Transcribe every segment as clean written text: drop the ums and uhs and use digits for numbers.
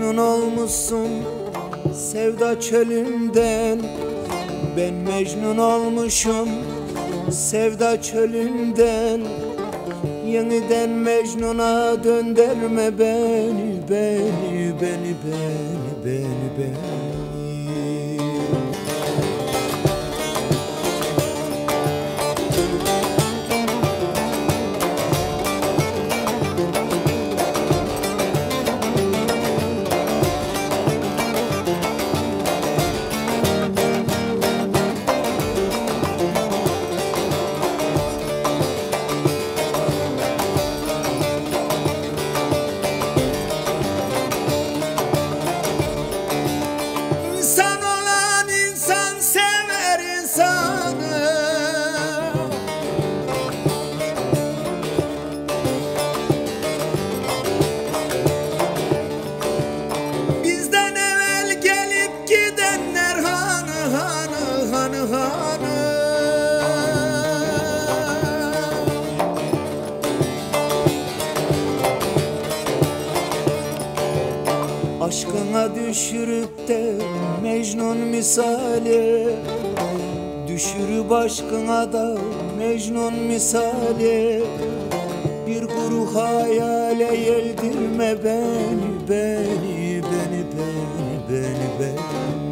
Mecnun olmuşsun sevda çölünden. Ben Mecnun olmuşum sevda çölünden. Yeniden Mecnun'a döndürme beni, beni, beni, beni, beni, beni. Aşkına düşürüp de Mecnun misali, düşürüp aşkına da Mecnun misali. Bir kuru hayale yeldirme beni, beni, beni, beni, beni, beni.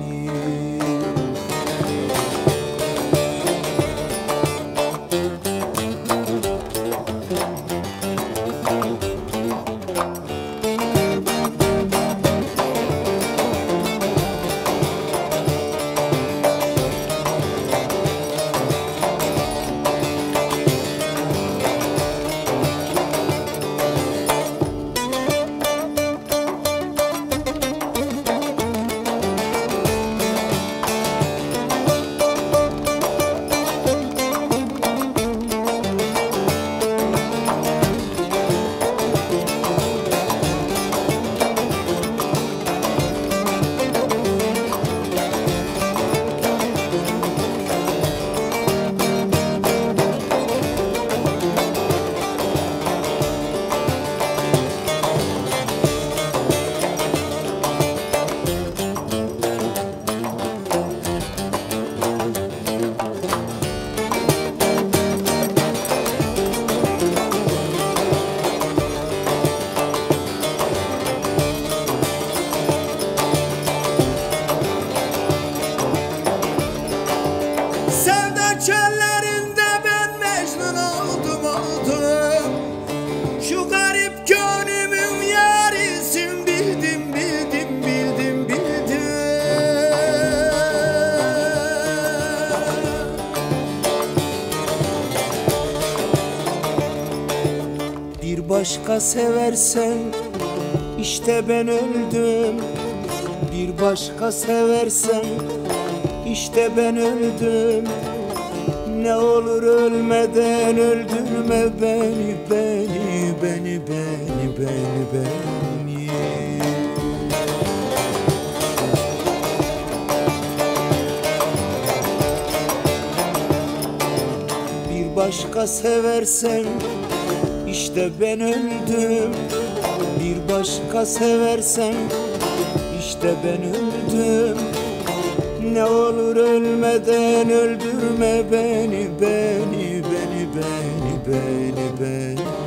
Çöllerinde ben Mecnun oldum, oldum. Şu garip gönlümün yarisin, bildim, bildim, bildim, bildim. Bir başka seversen işte ben öldüm. Bir başka seversen işte ben öldüm. Ne olur ölmeden öldürme beni, beni, beni, beni, beni, beni. Bir başka seversen işte ben öldüm. Bir başka seversen işte ben öldüm. Ne olur ölmeden öldürme beni, beni, beni, beni, beni, beni.